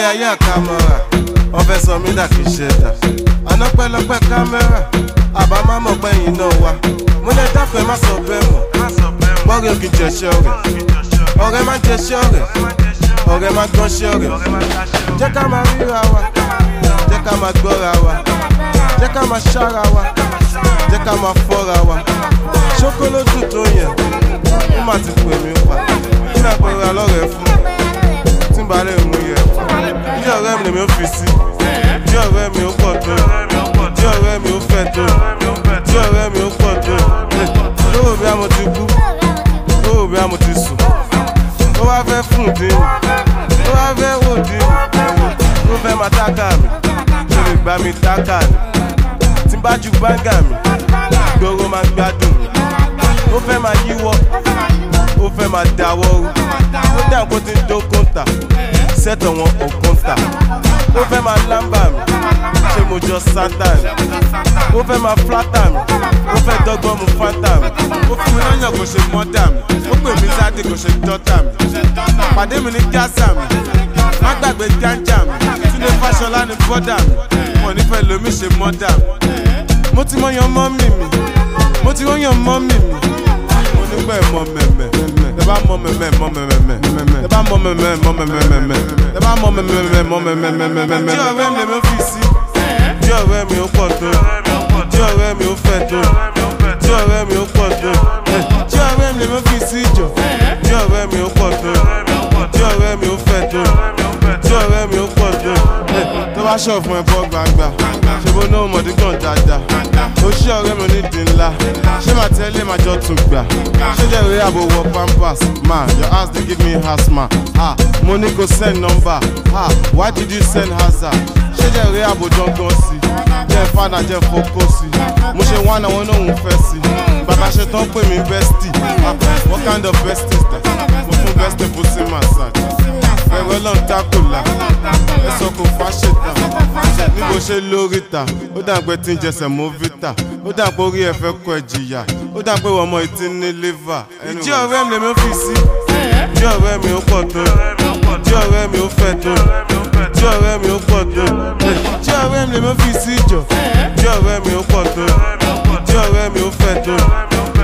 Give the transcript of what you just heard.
ayé àkàmọ́ra wọ́n fẹ́ sọ mí dà kí ṣe dà àná pẹ́lọpẹ́ kámẹ́rà àbá má mọ̀ pẹ́yìn náà wá mo lè dáfẹ́ má sọ bẹ́ẹ̀ mọ̀ bọ́ọ̀rẹ́ òkè jẹ̀ṣẹ́ ọ̀rẹ́ má jẹ̀ṣẹ́ ọ̀rẹ́ má gbọ́nṣẹ́ ọ̀rẹ́ jẹ́ ká máa ríra wa jẹ́ ká máa gbọ́ra wa jẹ́ ká máa ṣára wa jẹ́ ká máa fọ́ra wa ṣókólódù tó yẹn ó má ti pè mí pa kí náà pẹ̀lú alọ́rẹ̀ fún tí n bá lè mú yẹ bí ọ̀rẹ́ mi lèmi ó fi sí bí ọ̀rẹ́ mi ó pọ̀ tó bí ọ̀rẹ́ mi ó fẹ́ tó bí ọ̀rẹ́ mi ó pọ̀ tó lówó bí a mo ti kú lówó bí a mo ti sùn ó wá fẹ́ fún dín ó wá fẹ́ wò dín ó fẹ́ máa tákà mi ṣe lè gbá mi tákà ni tí n bá ju báńgà mi gbòòrò máa gbádùn mi ó fẹ́ máa yíwọ́ ó fẹ́ máa dáwọ́ rú ó dà kó ti ń dó kóńtà sẹ́tọ̀ wọn ò kóńtà ó fẹ́ máa lámbà mi ṣé mo jọ sátán ó fẹ́ máa flátà mi ó fẹ́ dọ́gbọ́n mu fáńtà mi ó fún mi lọ́yàn kò ṣe mọ́dà mi ó pè mí sáde kò ṣe dọ́tà mi pàdé mi ní gásà mi má gbàgbé gánjà mi Túndé Fáṣọlá ní bọ́dà mi wọ́n nífẹ̀ẹ́ lómi ṣe mọ́dà mi mo ti mọ yan mọ́mì mi mo ti wọ́n yan mọ́mì mi mo nígbà ẹ̀ mọ mẹ̀mẹ̀ tẹ bá mọ mẹ̀mẹ̀ mọ mẹ̀mẹ̀ tẹ bá mọ mẹ̀mẹ̀ mọ mẹ̀mẹ̀ tẹ bá mọ mẹ̀mẹ̀ mọ mẹ̀mẹ̀ tí ọ̀rẹ́ mi lè mi fi sí tí ọ̀rẹ́ mi ó pọ̀ tó tí ọ̀rẹ́ mi ó fẹ́ tó tí ọ̀rẹ́ mi ó pọ̀ tó tí ọ̀rẹ́ mi lè mi fi sí jọ tí ọ̀rẹ́ mi ó pọ̀ tó tí ọ̀rẹ́ mi ó fẹ́ tó tí ọ̀rẹ́ mi ó pọ̀ tó tó bá ṣọ̀ fún ẹ bọ́ gbangba ṣe bó náà mọ̀dí gan dáadáa ó ṣí ọ̀rẹ́ mi onídìí ńlá ṣé màá tẹ́lẹ̀ máa jọ tún gbà ṣé jẹ́ ìwé àbò wọ pampers ma your house dey give me asthma mo ní kò send number why did you send hazard ṣé jẹ́ ìwé àbò dangan sí jẹ́ fada jẹ́ fokó sí mo ṣe wá náà wọn náà ń fẹ́ sí bàbá ṣe tán pè mí bestie what kind of bestie is that mo fún bestie pussy massage ẹ̀rọ lọ́n dákòlá ẹ̀sọ́ kò fáṣetà níbo ṣe lórí ta ó dà pé tí ń jẹsẹ̀ mọ́ vita ó dà pé orí ẹ̀ fẹ́ kọ ẹ̀ jìyà ó dà pé ọmọ ìtí ní liver ìjí ọ̀rẹ́ mi lèmi fi sí tí ọ̀rẹ́ mi ó pọ̀ tó tí ọ̀rẹ́ mi ó fẹ́ tó tí ọ̀rẹ́ mi ó pọ̀ tó tí ọ̀rẹ́ mi lèmi fi sí jọ tí ọ̀rẹ́ mi ó pọ̀ tó tí ọ̀rẹ́ mi ó fẹ́ tó.